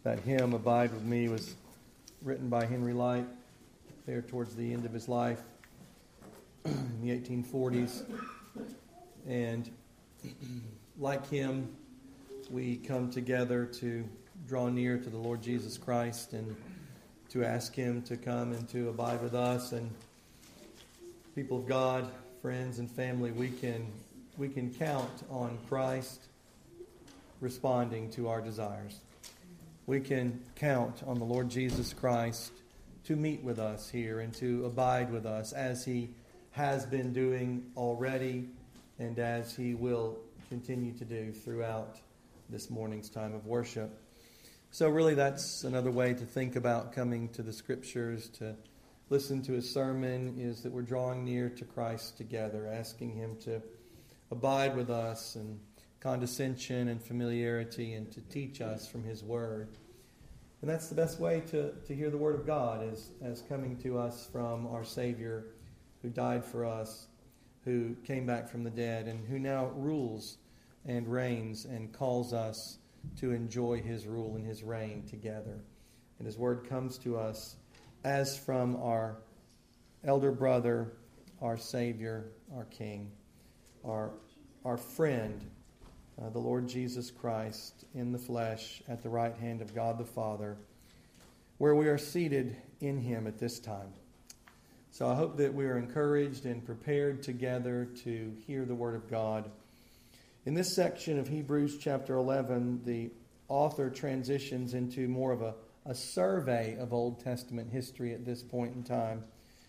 That hymn, Abide With Me, was written by Henry Light there towards the end of his life in the 1840s. And like him, we come together to draw near to the Lord Jesus Christ and to ask Him to come and to abide with us. And people of God, friends and family, we can count on Christ responding to our desires. We can count on the Lord Jesus Christ to meet with us here and to abide with us as He has been doing already and as He will continue to do throughout this morning's time of worship. So really that's another way to think about coming to the Scriptures, to listen to a sermon, is that we're drawing near to Christ together, asking Him to abide with us in condescension and familiarity and to teach us from His Word. And that's the best way to hear the Word of God, as coming to us from our Savior who died for us, who came back from the dead, and who now rules and reigns and calls us to enjoy His rule and His reign together. And His Word comes to us as from our elder brother, our Savior, our King, our friend, the Lord Jesus Christ in the flesh at the right hand of God the Father, where we are seated in Him at this time. So I hope that we are encouraged and prepared together to hear the Word of God. In this section of Hebrews chapter 11, the author transitions into more of a survey of Old Testament history at this point in time,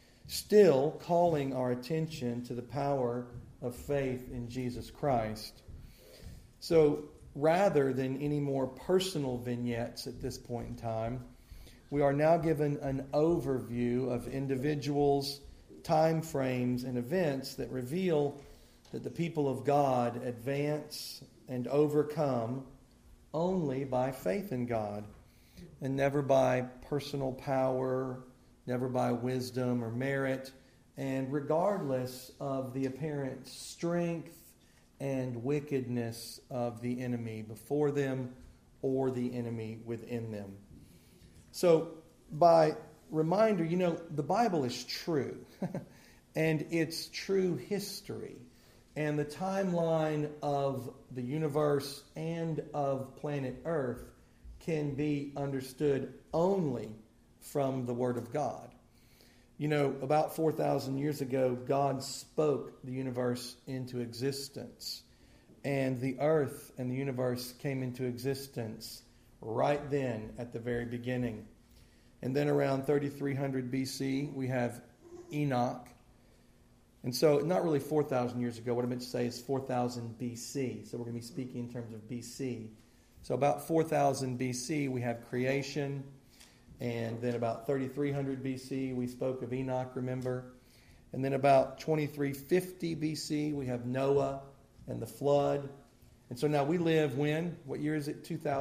still calling our attention to the power of faith in Jesus Christ. So rather than any more personal vignettes at this point in time, we are now given an overview of individuals, time frames, and events that reveal that the people of God advance and overcome only by faith in God, and never by personal power, never by wisdom or merit, and regardless of the apparent strength and wickedness of the enemy before them or the enemy within them. So, by reminder, the Bible is true, and it's true history. And the timeline of the universe and of planet Earth can be understood only from the Word of God. About 4,000 years ago, God spoke the universe into existence. And the earth and the universe came into existence right then at the very beginning. And then around 3300 BC, we have Enoch. And so not really 4,000 years ago. What I meant to say is 4,000 BC. So we're going to be speaking in terms of BC. So about 4,000 BC, we have creation. And then about 3300 BC, we spoke of Enoch, remember? And then about 2350 BC, we have Noah and the flood. And so now we live when? What year is it?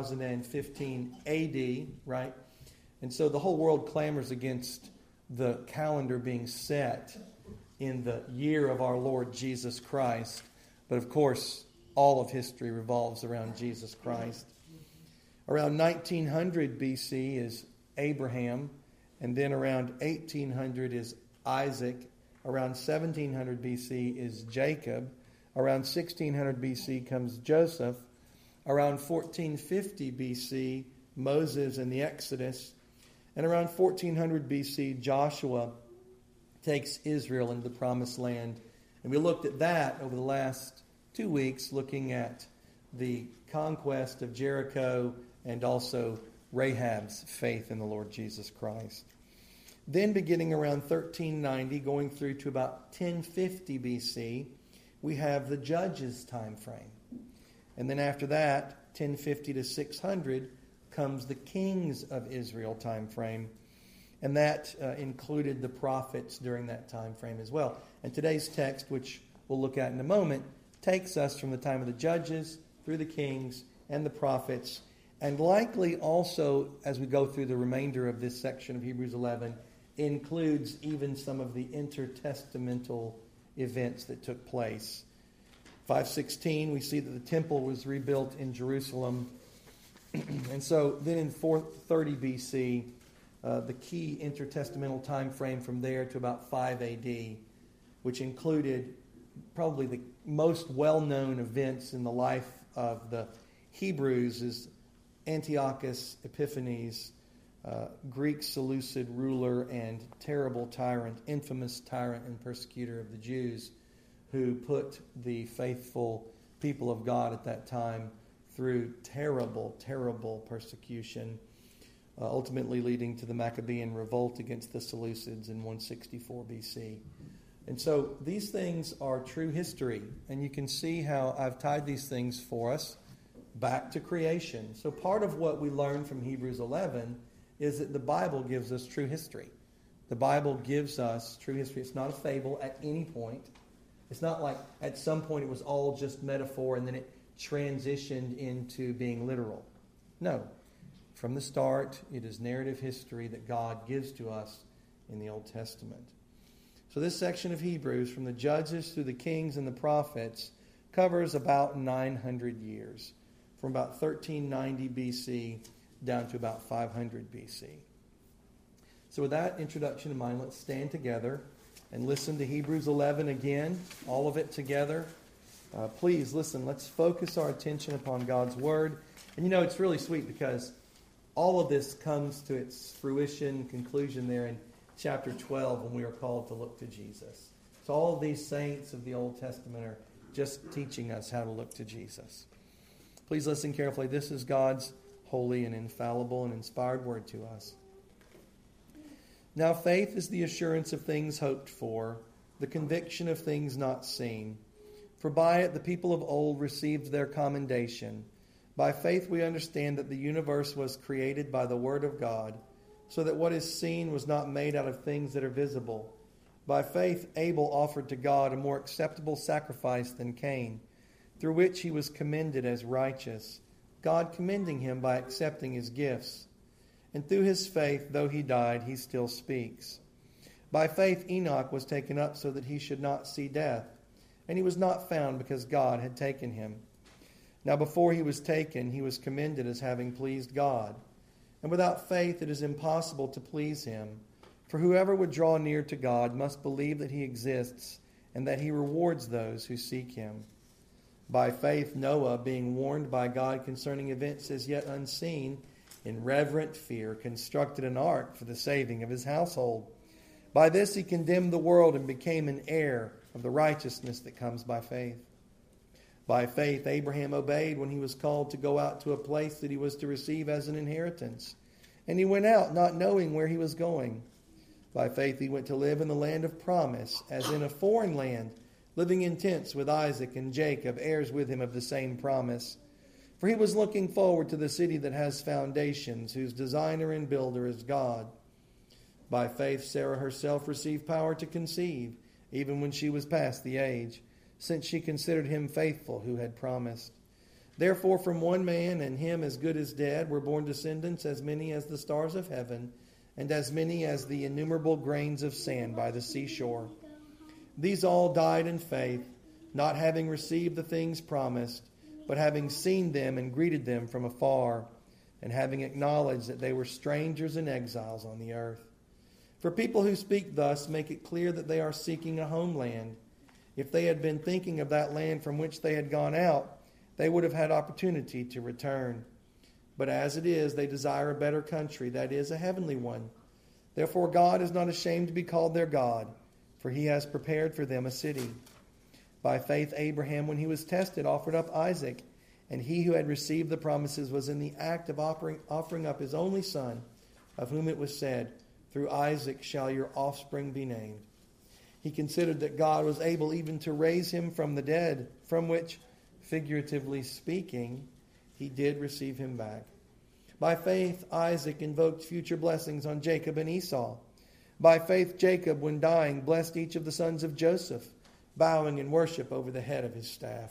2015 AD, right? And so the whole world clamors against the calendar being set in the year of our Lord Jesus Christ. But of course, all of history revolves around Jesus Christ. Around 1900 BC is Abraham, and then around 1800 is Isaac. Around 1700 BC is Jacob. Around 1600 BC comes Joseph. Around 1450 BC, Moses and the Exodus. And around 1400 BC, Joshua takes Israel into the Promised Land. And we looked at that over the last 2 weeks, looking at the conquest of Jericho and also Rahab's faith in the Lord Jesus Christ. Then beginning around 1390, going through to about 1050 BC, we have the Judges time frame. And then after that, 1050 to 600, comes the Kings of Israel time frame. And that included the prophets during that time frame as well. And today's text, which we'll look at in a moment, takes us from the time of the Judges through the Kings and the prophets, and likely also, as we go through the remainder of this section of Hebrews 11, includes even some of the intertestamental events that took place. 516, we see that the temple was rebuilt in Jerusalem. And so then in 430 BC, the key intertestamental time frame from there to about 5 AD, which included probably the most well-known events in the life of the Hebrews, is Antiochus Epiphanes, Greek Seleucid ruler and terrible tyrant, infamous tyrant and persecutor of the Jews, who put the faithful people of God at that time through terrible, terrible persecution, ultimately leading to the Maccabean revolt against the Seleucids in 164 BC. And so these things are true history, and you can see how I've tied these things for us back to creation. So part of what we learn from Hebrews 11 is that the Bible gives us true history. The Bible gives us true history. It's not a fable at any point. It's not like at some point it was all just metaphor and then it transitioned into being literal. No. From the start, it is narrative history that God gives to us in the Old Testament. So this section of Hebrews, from the Judges through the Kings and the Prophets, covers about 900 years, from about 1390 BC down to about 500 BC. So with that introduction in mind, let's stand together and listen to Hebrews 11 again, all of it together. Please listen, let's focus our attention upon God's Word. And you know, it's really sweet because all of this comes to its fruition, conclusion there in chapter 12 when we are called to look to Jesus. So all of these saints of the Old Testament are just teaching us how to look to Jesus. Please listen carefully. This is God's holy and infallible and inspired word to us. Now faith is the assurance of things hoped for, the conviction of things not seen. For by it the people of old received their commendation. By faith we understand that the universe was created by the word of God, so that what is seen was not made out of things that are visible. By faith Abel offered to God a more acceptable sacrifice than Cain, through which he was commended as righteous, God commending him by accepting his gifts. And through his faith, though he died, he still speaks. By faith Enoch was taken up so that he should not see death, and he was not found because God had taken him. Now before he was taken, he was commended as having pleased God. And without faith it is impossible to please him. For whoever would draw near to God must believe that he exists, and that he rewards those who seek him. By faith Noah, being warned by God concerning events as yet unseen, in reverent fear constructed an ark for the saving of his household. By this he condemned the world and became an heir of the righteousness that comes by faith. By faith Abraham obeyed when he was called to go out to a place that he was to receive as an inheritance. And he went out not knowing where he was going. By faith he went to live in the land of promise, as in a foreign land, living in tents with Isaac and Jacob, heirs with him of the same promise. For he was looking forward to the city that has foundations, whose designer and builder is God. By faith Sarah herself received power to conceive, even when she was past the age, since she considered him faithful who had promised. Therefore from one man, and him as good as dead, were born descendants as many as the stars of heaven, and as many as the innumerable grains of sand by the seashore. These all died in faith, not having received the things promised, but having seen them and greeted them from afar, and having acknowledged that they were strangers and exiles on the earth. For people who speak thus make it clear that they are seeking a homeland. If they had been thinking of that land from which they had gone out, they would have had opportunity to return. But as it is, they desire a better country, that is, a heavenly one. Therefore God is not ashamed to be called their God, for he has prepared for them a city. By faith Abraham, when he was tested, offered up Isaac, and he who had received the promises was in the act of offering up his only son, of whom it was said, "Through Isaac shall your offspring be named." He considered that God was able even to raise him from the dead, from which, figuratively speaking, he did receive him back. By faith Isaac invoked future blessings on Jacob and Esau. By faith Jacob, when dying, blessed each of the sons of Joseph, bowing in worship over the head of his staff.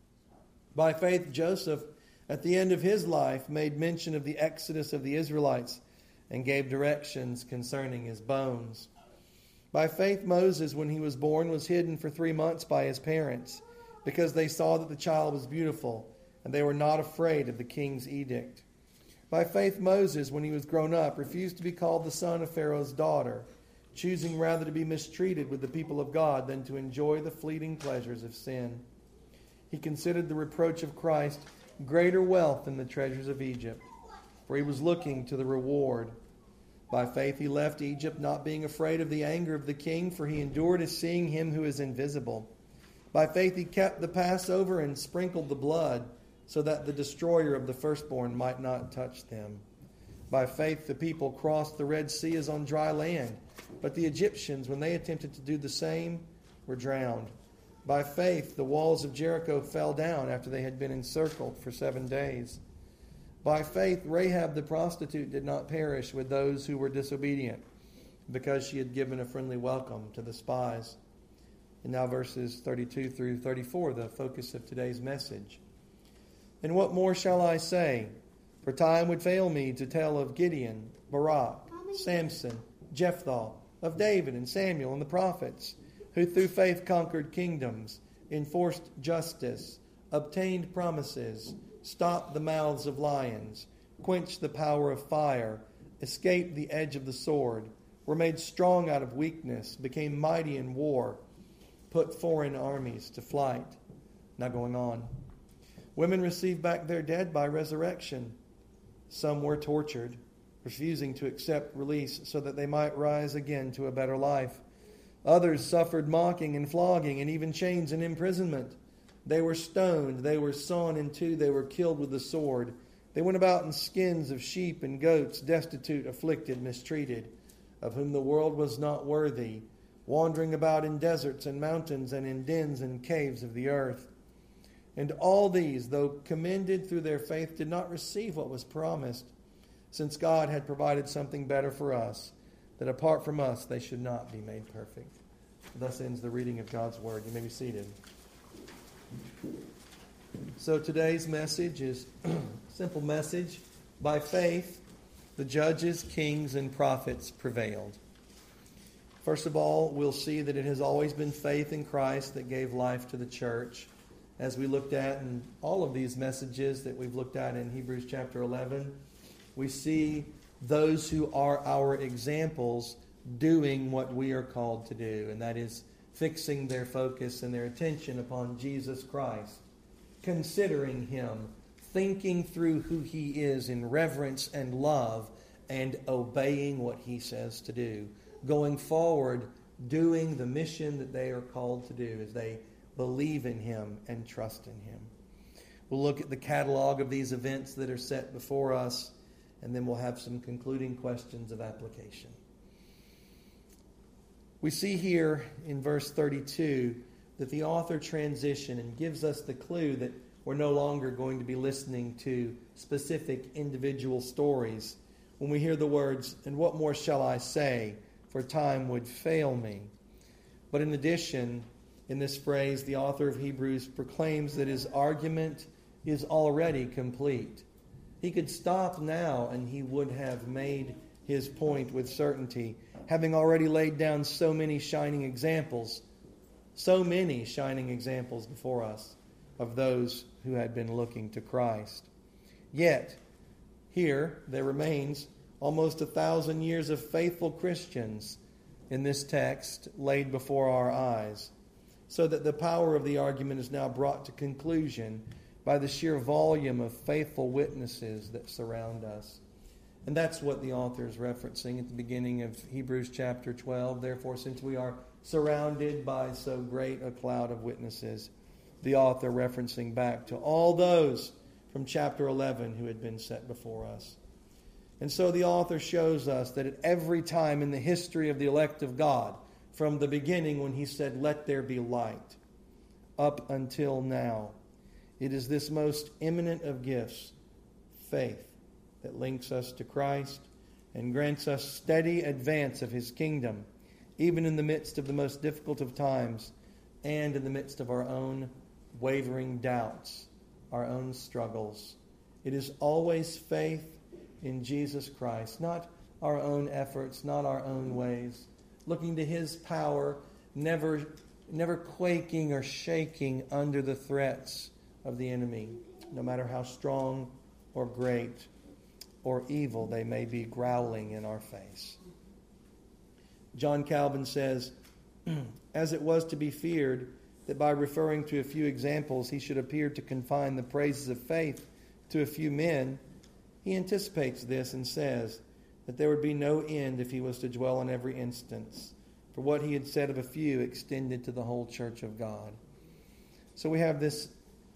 By faith Joseph, at the end of his life, made mention of the exodus of the Israelites and gave directions concerning his bones. By faith Moses, when he was born, was hidden for 3 months by his parents, because they saw that the child was beautiful, and they were not afraid of the king's edict. By faith, Moses, when he was grown up, refused to be called the son of Pharaoh's daughter, choosing rather to be mistreated with the people of God than to enjoy the fleeting pleasures of sin. He considered the reproach of Christ greater wealth than the treasures of Egypt, for he was looking to the reward. By faith he left Egypt, not being afraid of the anger of the king, for he endured as seeing him who is invisible. By faith he kept the Passover and sprinkled the blood, so that the destroyer of the firstborn might not touch them. By faith the people crossed the Red Sea as on dry land, but the Egyptians, when they attempted to do the same, were drowned. By faith the walls of Jericho fell down after they had been encircled for 7 days. By faith Rahab the prostitute did not perish with those who were disobedient, because she had given a friendly welcome to the spies. And now verses 32 through 34, the focus of today's message. And what more shall I say? For time would fail me to tell of Gideon, Barak, Samson, Jephthah, of David and Samuel and the prophets, who through faith conquered kingdoms, enforced justice, obtained promises, stopped the mouths of lions, quenched the power of fire, escaped the edge of the sword, were made strong out of weakness, became mighty in war, put foreign armies to flight. Now going on. Women received back their dead by resurrection. Some were tortured, refusing to accept release so that they might rise again to a better life. Others suffered mocking and flogging and even chains and imprisonment. They were stoned, they were sawn in two, they were killed with the sword. They went about in skins of sheep and goats, destitute, afflicted, mistreated, of whom the world was not worthy, wandering about in deserts and mountains and in dens and caves of the earth. And all these, though commended through their faith, did not receive what was promised, since God had provided something better for us, that apart from us they should not be made perfect. Thus ends the reading of God's Word. You may be seated. So today's message is a simple message. By faith, the judges, kings, and prophets prevailed. First of all, we'll see that it has always been faith in Christ that gave life to the church. As we looked at in all of these messages that we've looked at in Hebrews chapter 11, we see those who are our examples doing what we are called to do, and that is fixing their focus and their attention upon Jesus Christ, considering Him, thinking through who He is in reverence and love, and obeying what He says to do, going forward, doing the mission that they are called to do as they believe in Him and trust in Him. We'll look at the catalog of these events that are set before us, and then we'll have some concluding questions of application. We see here in verse 32 that the author transitions and gives us the clue that we're no longer going to be listening to specific individual stories when we hear the words, "And what more shall I say? For time would fail me." But in addition, in this phrase, the author of Hebrews proclaims that his argument is already complete. He could stop now and he would have made his point with certainty, having already laid down so many shining examples before us of those who had been looking to Christ. Yet, here there remains almost 1,000 years of faithful Christians in this text laid before our eyes, so that the power of the argument is now brought to conclusion by the sheer volume of faithful witnesses that surround us. And that's what the author is referencing at the beginning of Hebrews chapter 12. Therefore, since we are surrounded by so great a cloud of witnesses, the author referencing back to all those from chapter 11 who had been set before us. And so the author shows us that at every time in the history of the elect of God, from the beginning when he said, "Let there be light," up until now, it is this most eminent of gifts, faith, that links us to Christ and grants us steady advance of His kingdom, even in the midst of the most difficult of times and in the midst of our own wavering doubts, our own struggles. It is always faith in Jesus Christ, not our own efforts, not our own ways, looking to His power, never quaking or shaking under the threats of the enemy, no matter how strong or great or evil they may be growling in our face. John Calvin says, as it was to be feared that by referring to a few examples he should appear to confine the praises of faith to a few men, he anticipates this and says that there would be no end if he was to dwell on every instance, for what he had said of a few extended to the whole church of God. So we have this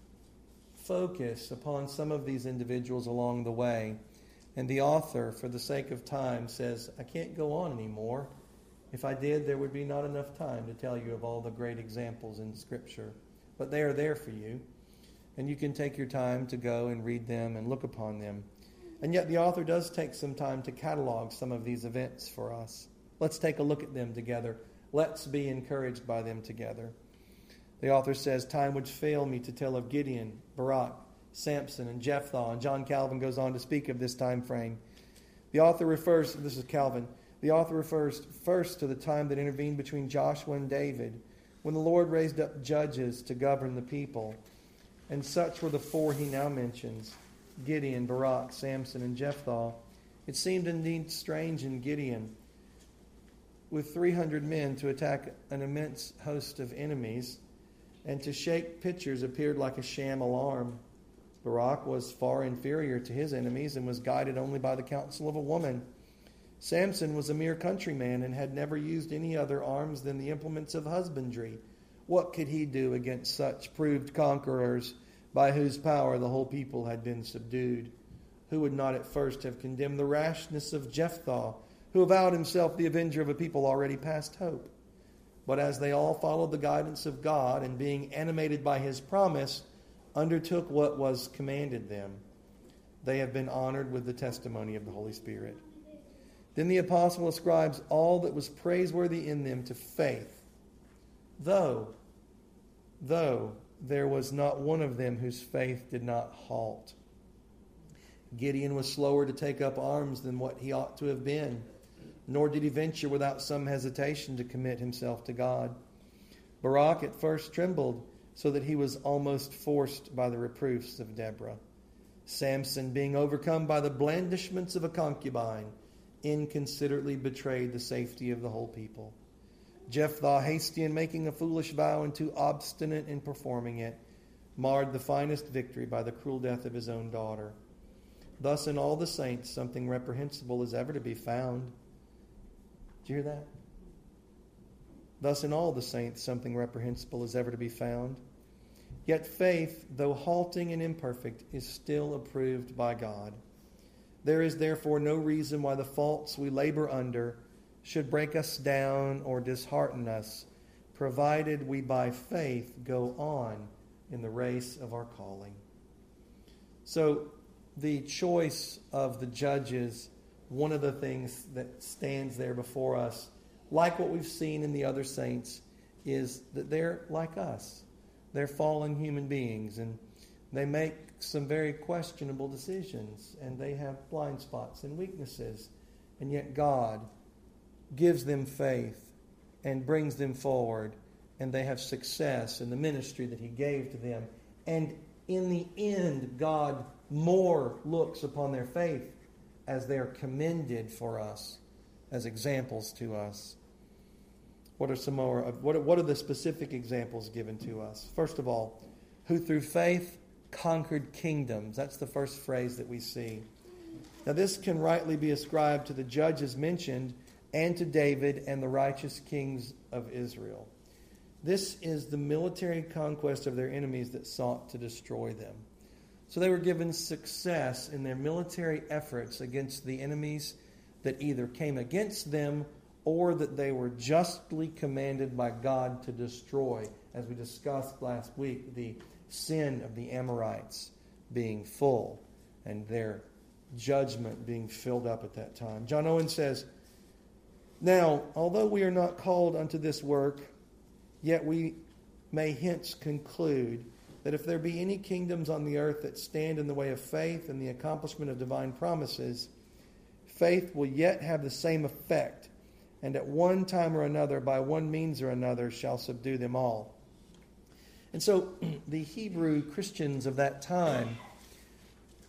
focus upon some of these individuals along the way, and the author, for the sake of time, says, I can't go on anymore. If I did, there would be not enough time to tell you of all the great examples in Scripture. But they are there for you, and you can take your time to go and read them and look upon them. And yet the author does take some time to catalog some of these events for us. Let's take a look at them together. Let's be encouraged by them together. The author says, time would fail me to tell of Gideon, Barak, Samson, and Jephthah. And John Calvin goes on to speak of this time frame. The author refers, this is Calvin, the author refers first to the time that intervened between Joshua and David, when the Lord raised up judges to govern the people. And such were the four he now mentions, Gideon, Barak, Samson, and Jephthah. It seemed indeed strange in Gideon, with 300 men, to attack an immense host of enemies, and to shake pitchers appeared like a sham alarm. Barak was far inferior to his enemies and was guided only by the counsel of a woman. Samson was a mere countryman and had never used any other arms than the implements of husbandry. What could he do against such proved conquerors by whose power the whole people had been subdued? Who would not at first have condemned the rashness of Jephthah, who avowed himself the avenger of a people already past hope? But as they all followed the guidance of God and being animated by his promise, undertook what was commanded them, they have been honored with the testimony of the Holy Spirit. Then the apostle ascribes all that was praiseworthy in them to faith, though there was not one of them whose faith did not halt. Gideon was slower to take up arms than what he ought to have been, nor did he venture without some hesitation to commit himself to God. Barak at first trembled, so that he was almost forced by the reproofs of Deborah. Samson, being overcome by the blandishments of a concubine, inconsiderately betrayed the safety of the whole people. Jephthah, hasty in making a foolish vow and too obstinate in performing it, marred the finest victory by the cruel death of his own daughter. Thus in all the saints something reprehensible is ever to be found. Did you hear that? Thus in all the saints something reprehensible is ever to be found. Yet faith, though halting and imperfect, is still approved by God. There is therefore no reason why the faults we labor under should break us down or dishearten us, provided we by faith go on in the race of our calling. So the choice of the judges, one of the things that stands there before us, like what we've seen in the other saints, is that they're like us. They're fallen human beings, and they make some very questionable decisions, and they have blind spots and weaknesses. And yet God gives them faith and brings them forward, and they have success in the ministry that he gave to them. And in the end, God more looks upon their faith as they are commended for us, as examples to us. What are some more? What are the specific examples given to us? First of all, who through faith conquered kingdoms. That's the first phrase that we see. Now this can rightly be ascribed to the judges mentioned and to David and the righteous kings of Israel. This is the military conquest of their enemies that sought to destroy them. So they were given success in their military efforts against the enemies that either came against them or that they were justly commanded by God to destroy. As we discussed last week, the sin of the Amorites being full and their judgment being filled up at that time. John Owen says, now, although we are not called unto this work, yet we may hence conclude that if there be any kingdoms on the earth that stand in the way of faith and the accomplishment of divine promises, faith will yet have the same effect, and at one time or another, by one means or another, shall subdue them all. And so the Hebrew Christians of that time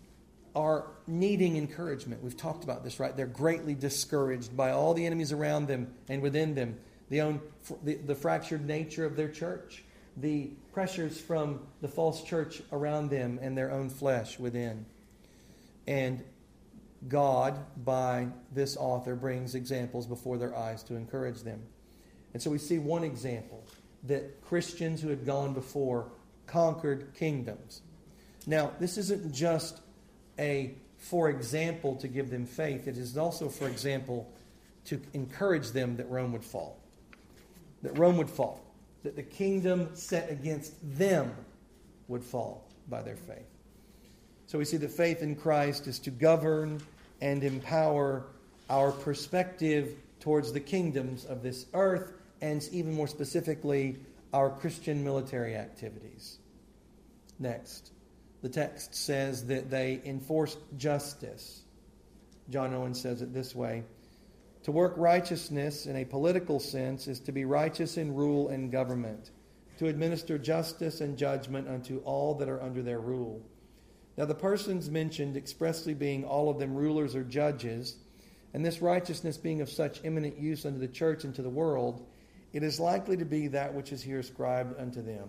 are needing encouragement. We've talked about this, right? They're greatly discouraged by all the enemies around them and within them, the fractured nature of their church, the pressures from the false church around them and their own flesh within. And God, by this author, brings examples before their eyes to encourage them. And so we see one example, that Christians who had gone before conquered kingdoms. Now, this isn't just for example, to give them faith. It is also, for example, to encourage them that Rome would fall. That Rome would fall. That the kingdom set against them would fall by their faith. So we see that faith in Christ is to govern and empower our perspective towards the kingdoms of this earth, and even more specifically, our Christian military activities. Next, the text says that they enforced justice. John Owen says it this way: to work righteousness in a political sense is to be righteous in rule and government, to administer justice and judgment unto all that are under their rule. Now the persons mentioned expressly being all of them rulers or judges, and this righteousness being of such eminent use unto the church and to the world, it is likely to be that which is here ascribed unto them.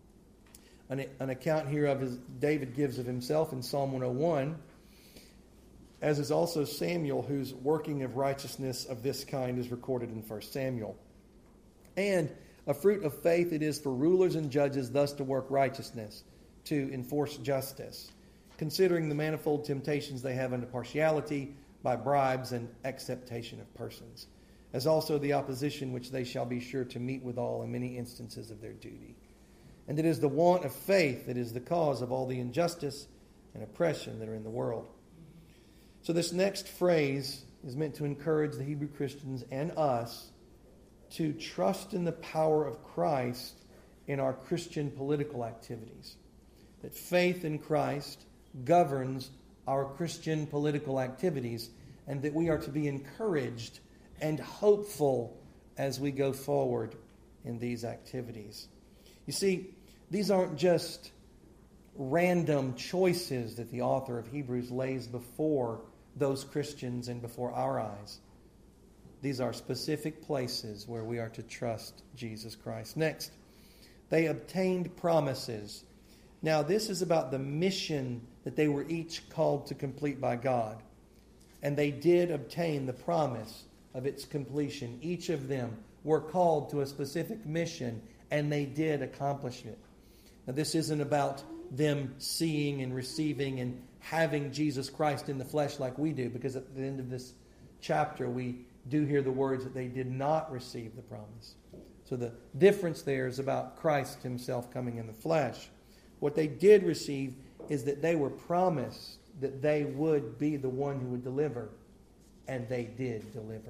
An account hereof is David gives of himself in Psalm 101, as is also Samuel, whose working of righteousness of this kind is recorded in 1 Samuel. And a fruit of faith it is for rulers and judges thus to work righteousness, to enforce justice, considering the manifold temptations they have unto partiality by bribes and acceptation of persons, as also the opposition which they shall be sure to meet withal in many instances of their duty. And it is the want of faith that is the cause of all the injustice and oppression that are in the world. So this next phrase is meant to encourage the Hebrew Christians and us to trust in the power of Christ in our Christian political activities. That faith in Christ governs our Christian political activities, and that we are to be encouraged and hopeful as we go forward in these activities. You see, these aren't just random choices that the author of Hebrews lays before those Christians and before our eyes. These are specific places where we are to trust Jesus Christ. Next, they obtained promises. Now, this is about the mission that they were each called to complete by God. And they did obtain the promise of its completion. Each of them were called to a specific mission, and they did accomplish it. Now, this isn't about them seeing and receiving and having Jesus Christ in the flesh like we do, because at the end of this chapter, we do hear the words that they did not receive the promise. So the difference there is about Christ himself coming in the flesh. What they did receive is that they were promised that they would be the one who would deliver, and they did deliver.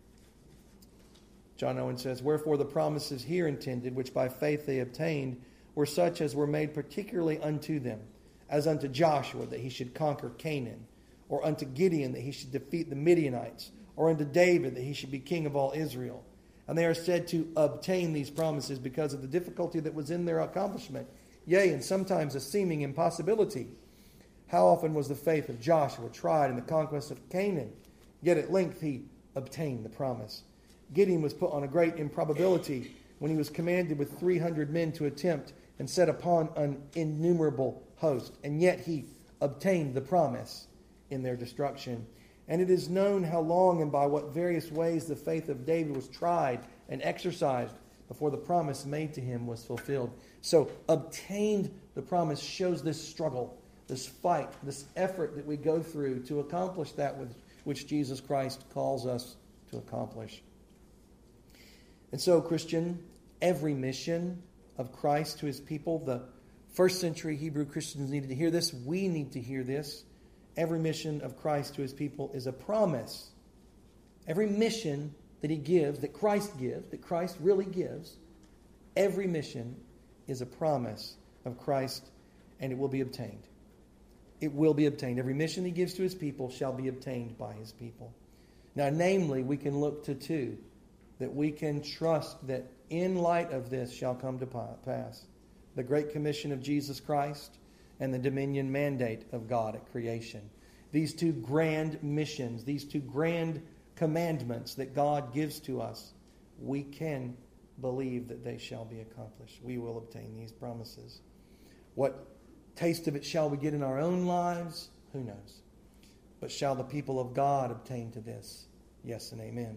John Owen says, wherefore the promises here intended, which by faith they obtained, were such as were made particularly unto them, as unto Joshua that he should conquer Canaan, or unto Gideon that he should defeat the Midianites, or unto David that he should be king of all Israel. And they are said to obtain these promises because of the difficulty that was in their accomplishment, yea, and sometimes a seeming impossibility. How often was the faith of Joshua tried in the conquest of Canaan? Yet at length he obtained the promise. Gideon was put on a great improbability when he was commanded with 300 men to attempt and set upon an innumerable host. And yet he obtained the promise in their destruction. And it is known how long and by what various ways the faith of David was tried and exercised before the promise made to him was fulfilled. So obtained the promise shows this struggle, this fight, this effort that we go through to accomplish that which Jesus Christ calls us to accomplish. And so, Christian, every mission of Christ to his people, the first century Hebrew Christians needed to hear this. We need to hear this. Every mission of Christ to his people is a promise. Every mission that he gives, that Christ really gives, every mission is a promise of Christ, and it will be obtained. It will be obtained. Every mission he gives to his people shall be obtained by his people. Now, namely, we can look to two that we can trust that in light of this shall come to pass. The Great Commission of Jesus Christ and the dominion mandate of God at creation. these two grand missions, these two grand commandments that God gives to us, we can believe that they shall be accomplished. We will obtain these promises. What taste of it shall we get in our own lives? Who knows? But shall the people of God obtain to this? Yes and amen.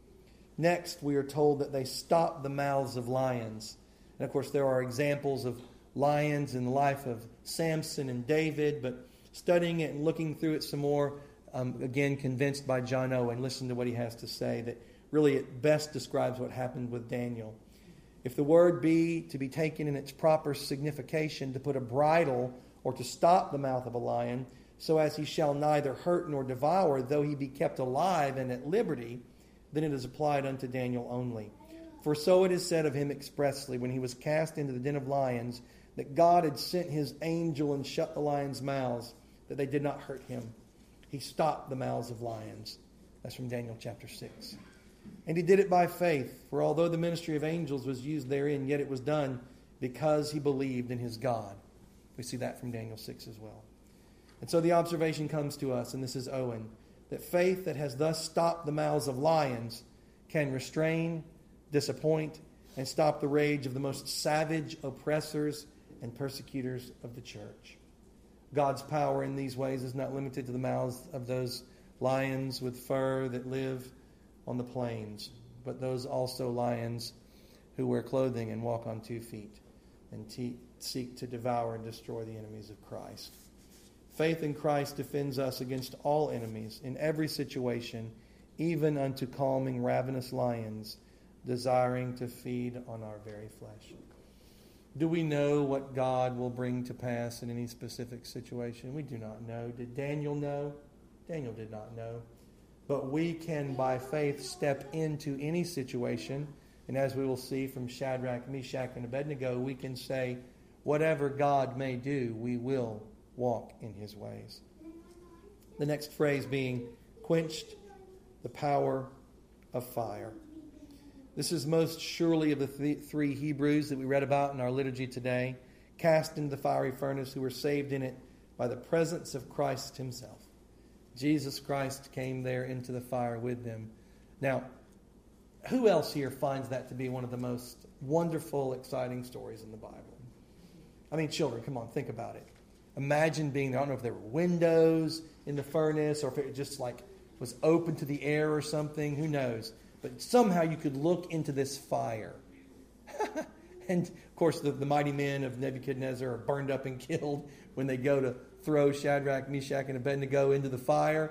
Next, we are told that they stopped the mouths of lions. And of course, there are examples of lions in the life of Samson and David, but studying it and looking through it some more, again, convinced by John Owen. Listen to what he has to say, that really it best describes what happened with Daniel. If the word be to be taken in its proper signification, to put a bridle or to stop the mouth of a lion, so as he shall neither hurt nor devour, though he be kept alive and at liberty, then it is applied unto Daniel only. For so it is said of him expressly, when he was cast into the den of lions, that God had sent his angel and shut the lions' mouths, that they did not hurt him. He stopped the mouths of lions. That's from Daniel chapter 6. And he did it by faith, for although the ministry of angels was used therein, yet it was done because he believed in his God. We see that from Daniel 6 as well. And so the observation comes to us, and this is Owen, that faith that has thus stopped the mouths of lions can restrain, disappoint, and stop the rage of the most savage oppressors and persecutors of the church. God's power in these ways is not limited to the mouths of those lions with fur that live on the plains, but those also lions who wear clothing and walk on 2 feet and seek to devour and destroy the enemies of Christ. Faith in Christ defends us against all enemies in every situation, even unto calming ravenous lions, desiring to feed on our very flesh. Do we know what God will bring to pass in any specific situation? We do not know. Did Daniel know? Daniel did not know. But we can, by faith, step into any situation. And as we will see from Shadrach, Meshach, and Abednego, we can say, whatever God may do, we will walk in his ways. The next phrase being, quenched the power of fire. This is most surely of the three Hebrews that we read about in our liturgy today, cast into the fiery furnace, who were saved in it by the presence of Christ himself. Jesus Christ came there into the fire with them. Now, who else here finds that to be one of the most wonderful, exciting stories in the Bible? I mean, children, come on, think about it. Imagine being there. I don't know if there were windows in the furnace or if it just like was open to the air or something. Who knows? But somehow you could look into this fire. And, of course, the mighty men of Nebuchadnezzar are burned up and killed when they go to throw Shadrach, Meshach, and Abednego into the fire.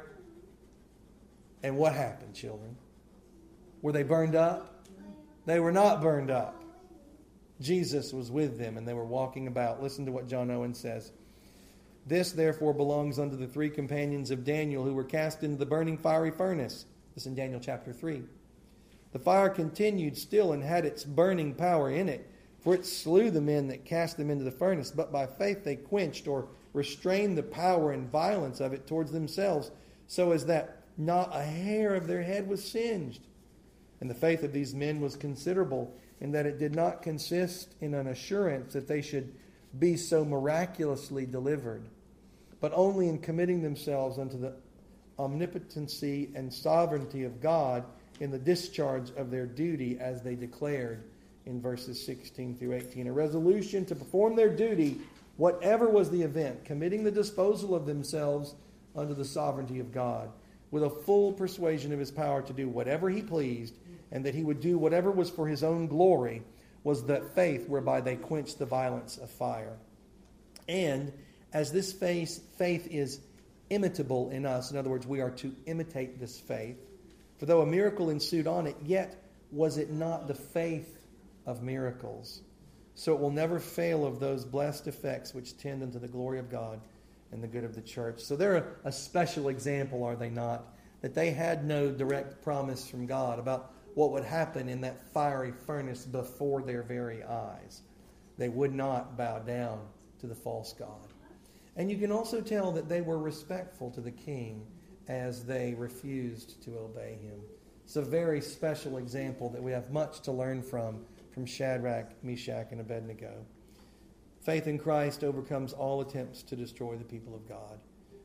And what happened, children? Were they burned up? They were not burned up. Jesus was with them, and they were walking about. Listen to what John Owen says. This, therefore, belongs unto the 3 companions of Daniel who were cast into the burning fiery furnace. This is in Daniel chapter 3. The fire continued still and had its burning power in it, for it slew the men that cast them into the furnace. But by faith they quenched or restrained the power and violence of it towards themselves, so as that not a hair of their head was singed. And the faith of these men was considerable, in that it did not consist in an assurance that they should be so miraculously delivered, but only in committing themselves unto the omnipotency and sovereignty of God in the discharge of their duty, as they declared in verses 16 through 18. A resolution to perform their duty, whatever was the event, committing the disposal of themselves unto the sovereignty of God, with a full persuasion of his power to do whatever he pleased, and that he would do whatever was for his own glory, was that faith whereby they quenched the violence of fire. And as this faith is imitable in us, in other words, we are to imitate this faith, for though a miracle ensued on it, yet was it not the faith of miracles. So it will never fail of those blessed effects which tend unto the glory of God and the good of the church. So they're a special example, are they not? That they had no direct promise from God about what would happen in that fiery furnace before their very eyes. They would not bow down to the false god. And you can also tell that they were respectful to the king as they refused to obey him. It's a very special example that we have much to learn from Shadrach, Meshach, and Abednego. Faith in Christ overcomes all attempts to destroy the people of God.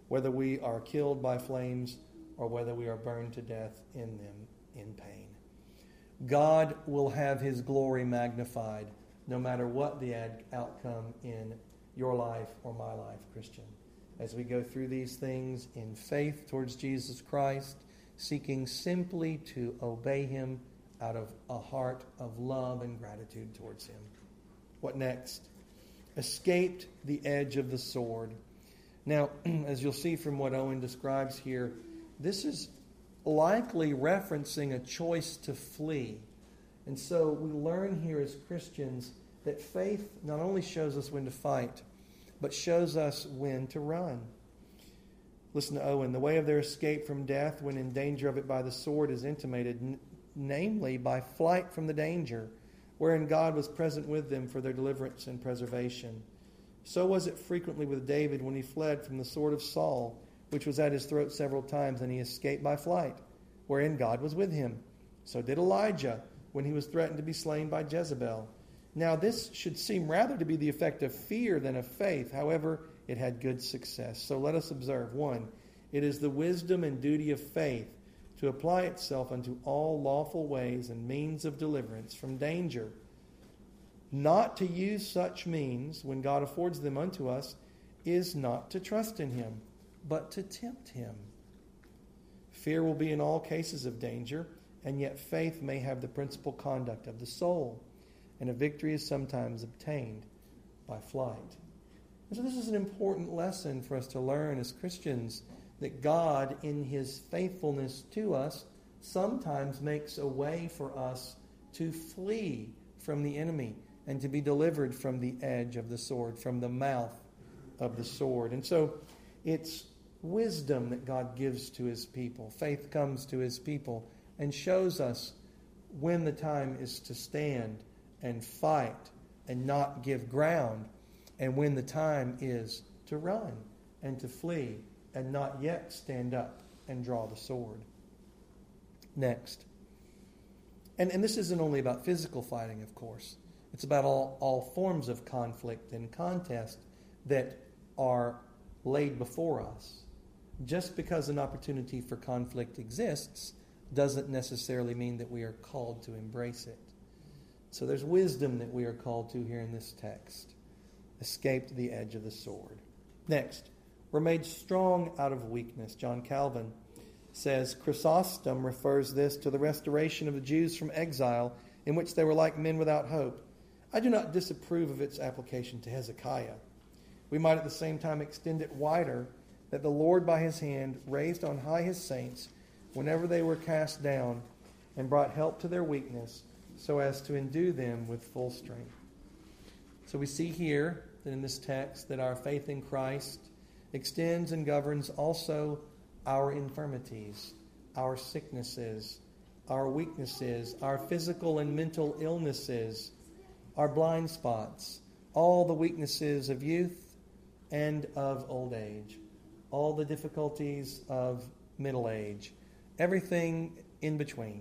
whether we are killed by flames or whether we are burned to death in them in pain. God will have His glory magnified no matter what the outcome in your life or my life, Christian. As we go through these things in faith towards Jesus Christ, seeking simply to obey Him out of a heart of love and gratitude towards Him. What next? Escaped the edge of the sword. Now, as you'll see from what Owen describes here, this is likely referencing a choice to flee. And so we learn here as Christians that faith not only shows us when to fight, but shows us when to run. Listen to Owen. The way of their escape from death when in danger of it by the sword is intimated, namely by flight from the danger, wherein God was present with them for their deliverance and preservation. So was it frequently with David when he fled from the sword of Saul, which was at his throat several times, and he escaped by flight, wherein God was with him. So did Elijah when he was threatened to be slain by Jezebel. Now this should seem rather to be the effect of fear than of faith. However, it had good success. So let us observe. 1, it is the wisdom and duty of faith to apply itself unto all lawful ways and means of deliverance from danger. Not to use such means when God affords them unto us is not to trust in Him, but to tempt Him. Fear will be in all cases of danger, and yet faith may have the principal conduct of the soul, and a victory is sometimes obtained by flight. And so this is an important lesson for us to learn as Christians, that God, in His faithfulness to us, sometimes makes a way for us to flee from the enemy and to be delivered from the edge of the sword, from the mouth of the sword. And so it's wisdom that God gives to His people. Faith comes to His people and shows us when the time is to stand and fight and not give ground, and when the time is to run and to flee and not yet stand up and draw the sword. Next. And this isn't only about physical fighting, of course. It's about all forms of conflict and contest that are laid before us. Just because an opportunity for conflict exists doesn't necessarily mean that we are called to embrace it. So there's wisdom that we are called to here in this text. Escaped the edge of the sword. Next, we're made strong out of weakness. John Calvin says, Chrysostom refers this to the restoration of the Jews from exile, in which they were like men without hope. I do not disapprove of its application to Hezekiah. We might at the same time extend it wider, that the Lord by His hand raised on high His saints whenever they were cast down, and brought help to their weakness, so as to endue them with full strength. So we see here that in this text that our faith in Christ extends and governs also our infirmities, our sicknesses, our weaknesses, our physical and mental illnesses, our blind spots, all the weaknesses of youth and of old age, all the difficulties of middle age, everything in between.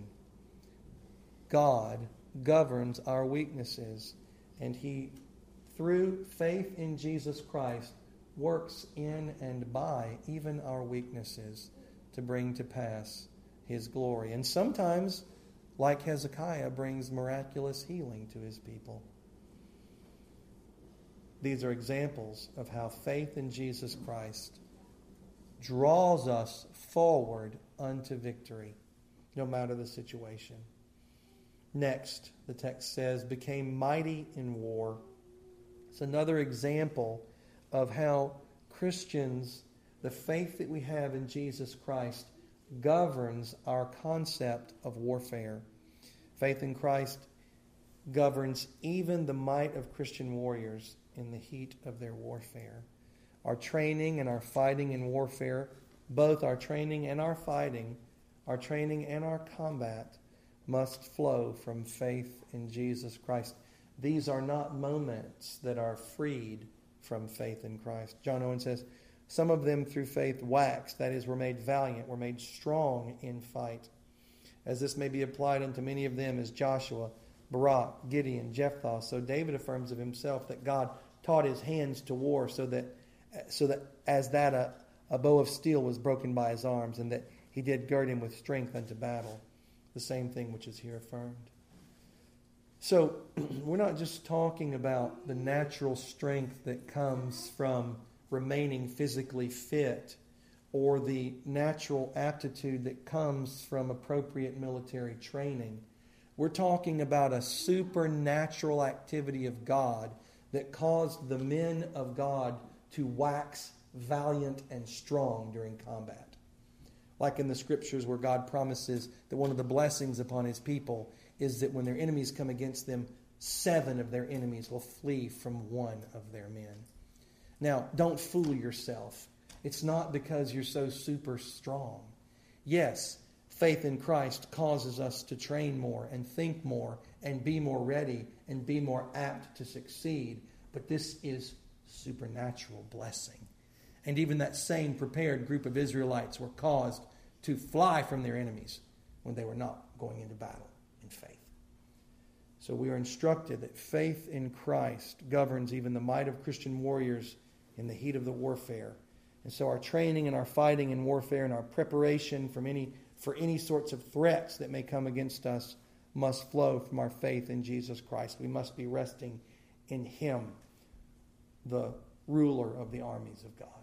God governs our weaknesses, and He, through faith in Jesus Christ, works in and by even our weaknesses to bring to pass His glory. And sometimes, like Hezekiah, brings miraculous healing to His people. These are examples of how faith in Jesus Christ draws us forward unto victory, no matter the situation. Next, the text says, became mighty in war. It's another example of how Christians, the faith that we have in Jesus Christ, governs our concept of warfare. Faith in Christ governs even the might of Christian warriors in the heat of their warfare. Our training and our fighting in warfare, both our training and our fighting, our training and our combat, must flow from faith in Jesus Christ. These are not moments that are freed from faith in Christ. John Owen says, some of them through faith waxed, that is, were made valiant, were made strong in fight. As this may be applied unto many of them as Joshua, Barak, Gideon, Jephthah, so David affirms of himself that God taught his hands to war so that as that a bow of steel was broken by his arms, and that he did gird him with strength unto battle. The same thing which is here affirmed. So we're not just talking about the natural strength that comes from remaining physically fit or the natural aptitude that comes from appropriate military training. We're talking about a supernatural activity of God that caused the men of God to wax valiant and strong during combat. Like in the scriptures where God promises that one of the blessings upon his people is that when their enemies come against them, 7 of their enemies will flee from 1 of their men. Now, don't fool yourself. It's not because you're so super strong. Yes, faith in Christ causes us to train more and think more and be more ready and be more apt to succeed. But this is supernatural blessing. And even that same prepared group of Israelites were caused to fly from their enemies when they were not going into battle in faith. So we are instructed that faith in Christ governs even the might of Christian warriors in the heat of the warfare. And so our training and our fighting in warfare and our preparation for any sorts of threats that may come against us must flow from our faith in Jesus Christ. We must be resting in him, the ruler of the armies of God.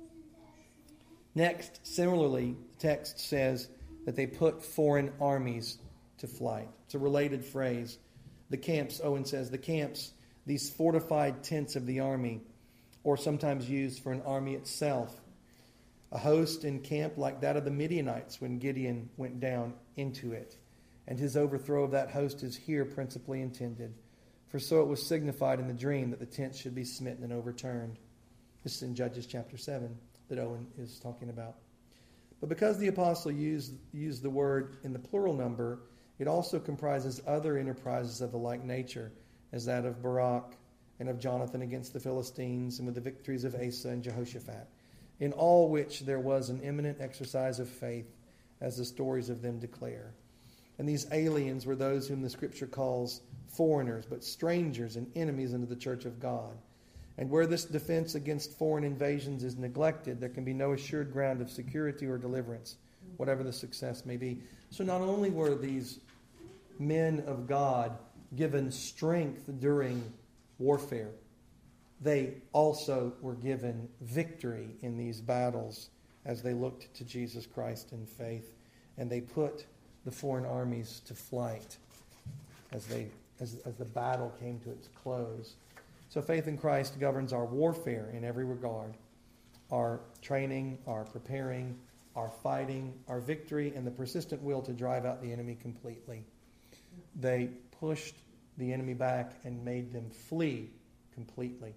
Next, similarly, the text says that they put foreign armies to flight. It's a related phrase. The camps, Owen says, the camps, these fortified tents of the army, or sometimes used for an army itself. A host in camp like that of the Midianites when Gideon went down into it. And his overthrow of that host is here principally intended. For so it was signified in the dream that the tents should be smitten and overturned. This is in Judges chapter 7 that Owen is talking about. But because the apostle used the word in the plural number, it also comprises other enterprises of the like nature, as that of Barak and of Jonathan against the Philistines, and with the victories of Asa and Jehoshaphat, in all which there was an eminent exercise of faith, as the stories of them declare. And these aliens were those whom the Scripture calls foreigners, but strangers and enemies unto the church of God. And where this defense against foreign invasions is neglected, there can be no assured ground of security or deliverance, whatever the success may be. So not only were these men of God given strength during warfare, they also were given victory in these battles as they looked to Jesus Christ in faith. And they put the foreign armies to flight as the battle came to its close. So faith in Christ governs our warfare in every regard. Our training, our preparing, our fighting, our victory, and the persistent will to drive out the enemy completely. They pushed the enemy back and made them flee completely.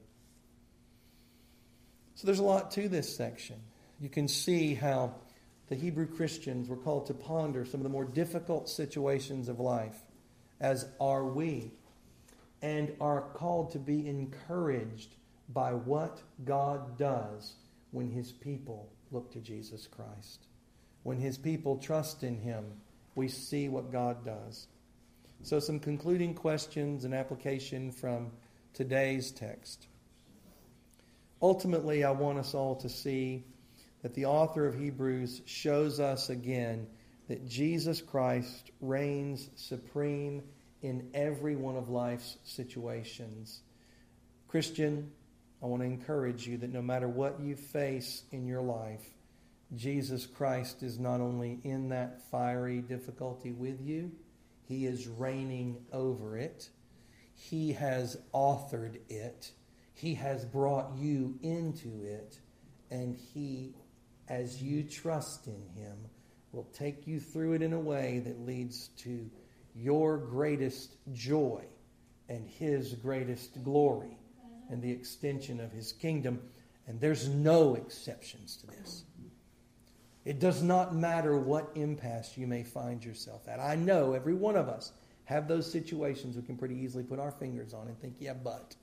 So there's a lot to this section. You can see how the Hebrew Christians were called to ponder some of the more difficult situations of life, as are we, and are called to be encouraged by what God does when his people look to Jesus Christ. When his people trust in him, we see what God does. So some concluding questions and application from today's text. Ultimately, I want us all to see that the author of Hebrews shows us again that Jesus Christ reigns supreme in every one of life's situations. Christian, I want to encourage you that no matter what you face in your life, Jesus Christ is not only in that fiery difficulty with you, he is reigning over it. He has authored it. He has brought you into it. And he, as you trust in him, will take you through it in a way that leads to your greatest joy and his greatest glory and the extension of his kingdom. And there's no exceptions to this. It does not matter what impasse you may find yourself at. I know every one of us have those situations we can pretty easily put our fingers on and think, yeah, but.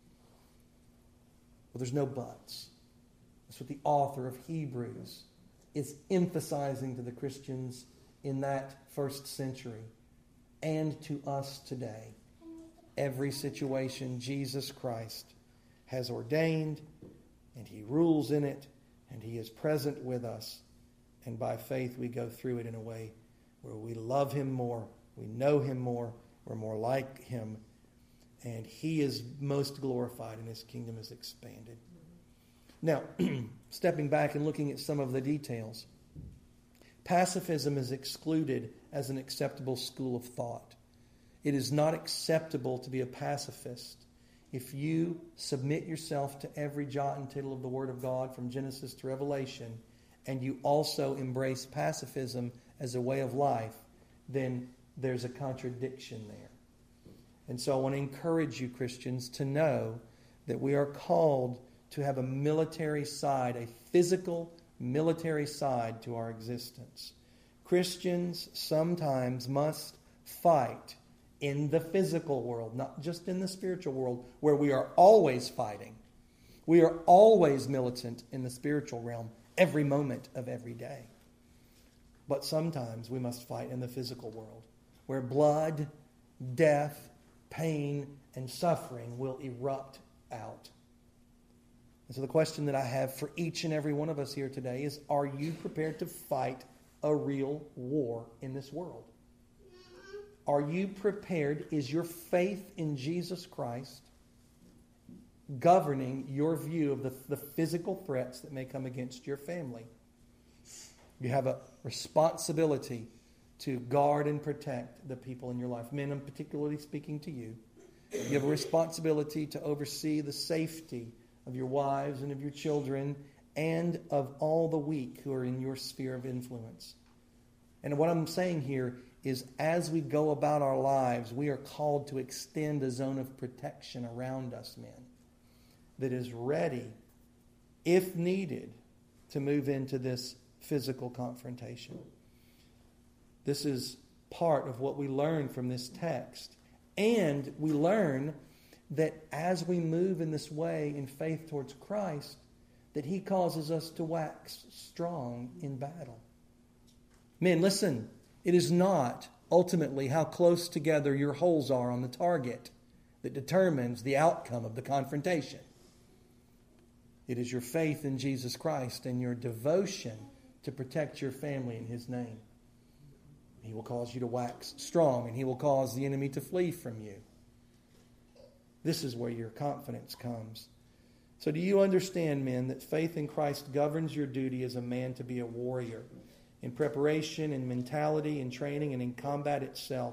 Well, there's no buts. That's what the author of Hebrews is emphasizing to the Christians in that first century and to us today. Every situation Jesus Christ has ordained, and he rules in it, And He is present with us. And by faith we go through it in a way where we love Him more, we know Him more, we're more like Him, and He is most glorified and His kingdom is expanded. Now, stepping back and looking at some of the details, pacifism is excluded as an acceptable school of thought. It is not acceptable to be a pacifist if you submit yourself to every jot and tittle of the Word of God from Genesis to Revelation, and you also embrace pacifism as a way of life, then there's a contradiction there. And so I want to encourage you, Christians, to know that we are called to have a military side, a physical military side to our existence. Christians sometimes must fight in the physical world, not just in the spiritual world, where we are always fighting. We are always militant in the spiritual realm every moment of every day. But sometimes we must fight in the physical world, where blood, death, pain, and suffering will erupt out. And so the question that I have for each and every one of us here today is, are you prepared to fight a real war in this world? Are you prepared? Is your faith in Jesus Christ governing your view of the physical threats that may come against your family? You have a responsibility to guard and protect the people in your life. Men, I'm particularly speaking to you. You have a responsibility to oversee the safety of your wives and of your children and of all the weak who are in your sphere of influence. And what I'm saying here is, as we go about our lives, we are called to extend a zone of protection around us, men, that is ready, if needed, to move into this physical confrontation. This is part of what we learn from this text. And we learn that as we move in this way in faith towards Christ, that He causes us to wax strong in battle. Men, listen, it is not ultimately how close together your holes are on the target that determines the outcome of the confrontation. It is your faith in Jesus Christ and your devotion to protect your family in His name. He will cause you to wax strong, and He will cause the enemy to flee from you. This is where your confidence comes. So do you understand, men, that faith in Christ governs your duty as a man to be a warrior in preparation, in mentality, in training, and in combat itself?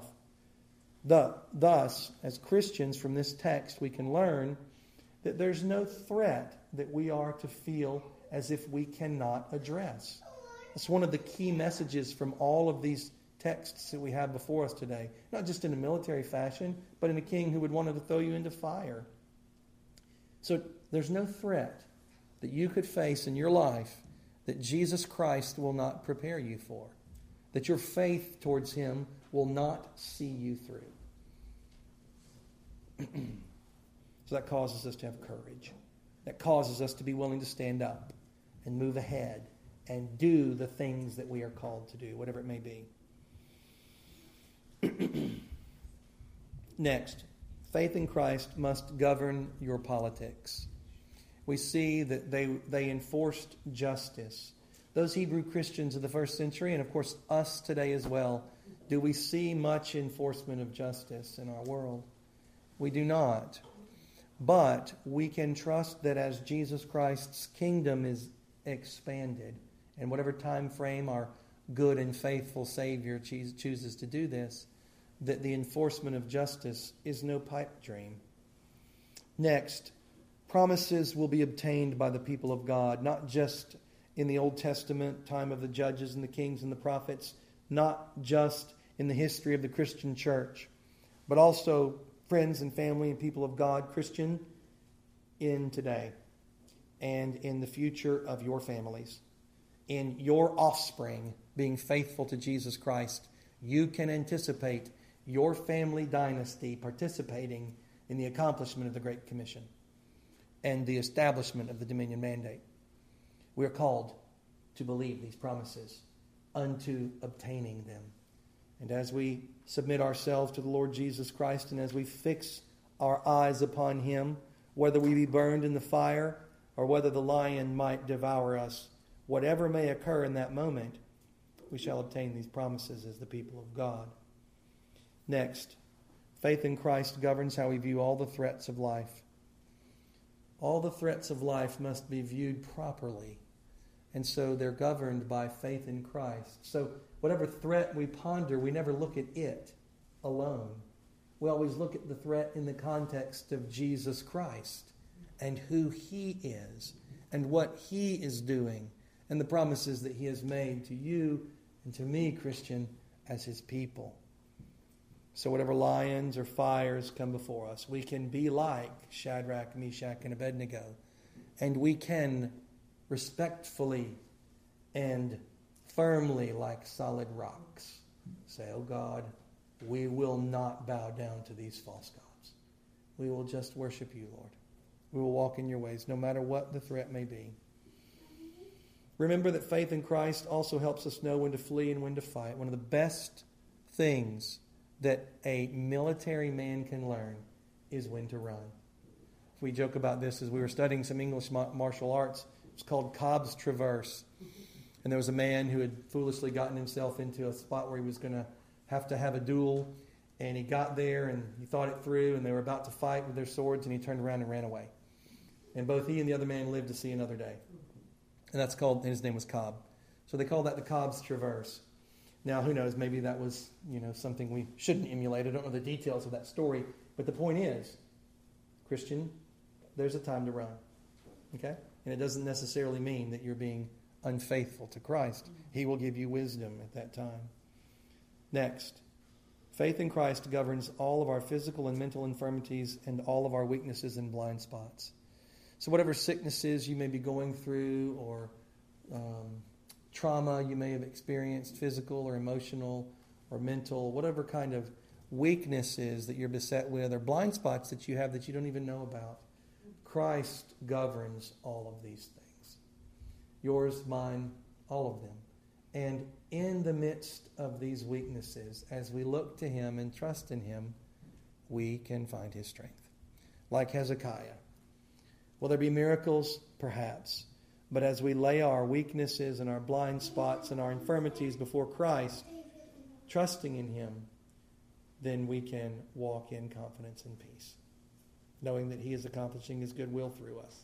Thus, as Christians from this text, we can learn that there's no threat that we are to feel as if we cannot address. That's one of the key messages from all of these texts that we have before us today. Not just in a military fashion, but in a king who would want to throw you into fire. So there's no threat that you could face in your life that Jesus Christ will not prepare you for. That your faith towards Him will not see you through. So that causes us to have courage. That causes us to be willing to stand up and move ahead and do the things that we are called to do, whatever it may be. Next, faith in Christ must govern your politics. We see that they enforced justice. Those Hebrew Christians of the first century, and of course us today as well, do we see much enforcement of justice in our world? We do not. But we can trust that as Jesus Christ's kingdom is expanded, and whatever time frame our good and faithful Savior chooses to do this, that the enforcement of justice is no pipe dream. Next, promises will be obtained by the people of God, not just in the Old Testament, time of the judges and the kings and the prophets, not just in the history of the Christian church, but also friends and family and people of God, Christian, in today and in the future of your families. In your offspring being faithful to Jesus Christ, you can anticipate your family dynasty participating in the accomplishment of the Great Commission and the establishment of the Dominion Mandate. We are called to believe these promises unto obtaining them. And as we submit ourselves to the Lord Jesus Christ and as we fix our eyes upon Him, whether we be burned in the fire or whether the lion might devour us. Whatever may occur in that moment, we shall obtain these promises as the people of God. Next, faith in Christ governs how we view all the threats of life. All the threats of life must be viewed properly, and so they're governed by faith in Christ. So whatever threat we ponder, we never look at it alone. We always look at the threat in the context of Jesus Christ and who He is and what He is doing and the promises that He has made to you and to me, Christian, as His people. So whatever lions or fires come before us, we can be like Shadrach, Meshach, and Abednego, and we can respectfully and firmly, like solid rocks, say, "Oh God, we will not bow down to these false gods. We will just worship you, Lord. We will walk in your ways, no matter what the threat may be." Remember that faith in Christ also helps us know when to flee and when to fight. One of the best things that a military man can learn is when to run. We joke about this as we were studying some English martial arts. It's called Cobb's Traverse. And there was a man who had foolishly gotten himself into a spot where he was going to have a duel. And he got there and he thought it through, and they were about to fight with their swords, and he turned around and ran away. And both he and the other man lived to see another day. And and his name was Cobb. So they call that the Cobb's Traverse. Now, who knows, maybe that was, something we shouldn't emulate. I don't know the details of that story. But the point is, Christian, there's a time to run. Okay? And it doesn't necessarily mean that you're being unfaithful to Christ. He will give you wisdom at that time. Next, faith in Christ governs all of our physical and mental infirmities and all of our weaknesses and blind spots. So whatever sicknesses you may be going through, or trauma you may have experienced, physical or emotional or mental, whatever kind of weaknesses that you're beset with, or blind spots that you have that you don't even know about, Christ governs all of these things. Yours, mine, all of them. And in the midst of these weaknesses, as we look to Him and trust in Him, we can find His strength. Like Hezekiah. Will there be miracles? Perhaps. But as we lay our weaknesses and our blind spots and our infirmities before Christ, trusting in Him, then we can walk in confidence and peace, knowing that He is accomplishing His good will through us.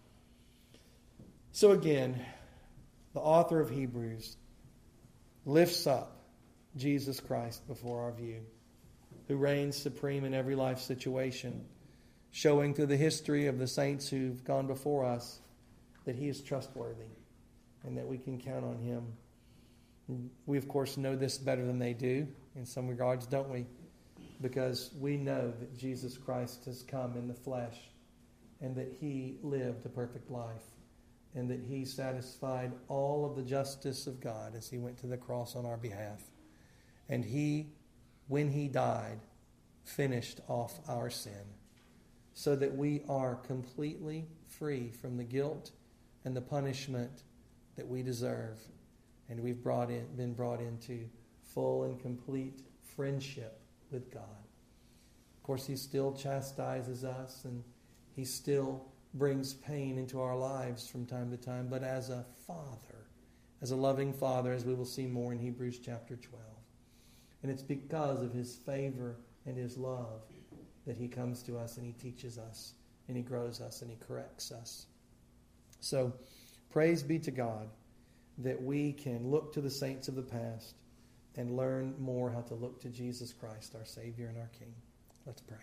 So again, the author of Hebrews lifts up Jesus Christ before our view, who reigns supreme in every life situation, showing through the history of the saints who've gone before us that He is trustworthy and that we can count on Him. We, of course, know this better than they do in some regards, don't we? Because we know that Jesus Christ has come in the flesh and that He lived a perfect life and that He satisfied all of the justice of God as He went to the cross on our behalf. And He, when He died, finished off our sin so that we are completely free from the guilt and the punishment that we deserve. And we've been brought into full and complete friendship with God. Of course, He still chastises us and He still brings pain into our lives from time to time, but as a Father, as a loving Father, as we will see more in Hebrews chapter 12. And it's because of His favor and His love that He comes to us and He teaches us and He grows us and He corrects us. So, praise be to God that we can look to the saints of the past and learn more how to look to Jesus Christ, our Savior and our King. Let's pray.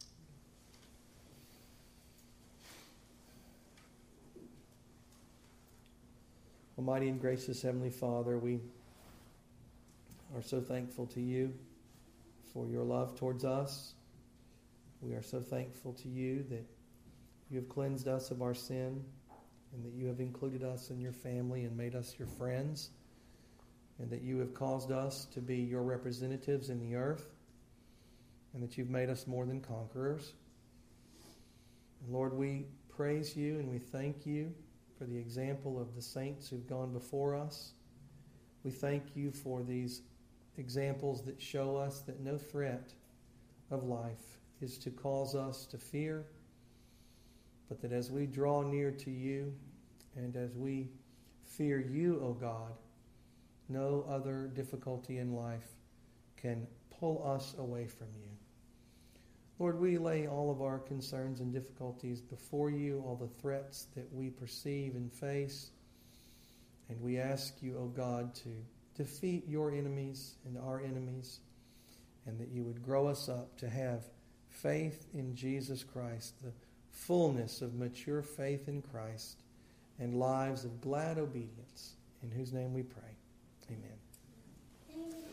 Almighty and gracious Heavenly Father, we are so thankful to You for Your love towards us. We are so thankful to You that You have cleansed us of our sin and that You have included us in Your family and made us Your friends, and that You have caused us to be Your representatives in the earth, and that You've made us more than conquerors. And Lord, we praise You and we thank You for the example of the saints who've gone before us. We thank You for these examples that show us that no threat of life is to cause us to fear, but that as we draw near to you and as we fear you, O God, no other difficulty in life can pull us away from you. Lord, we lay all of our concerns and difficulties before you, all the threats that we perceive and face. And we ask you, O God, to defeat your enemies and our enemies, and that you would grow us up to have faith in Jesus Christ, the fullness of mature faith in Christ, and lives of glad obedience, in whose name we pray. Amen.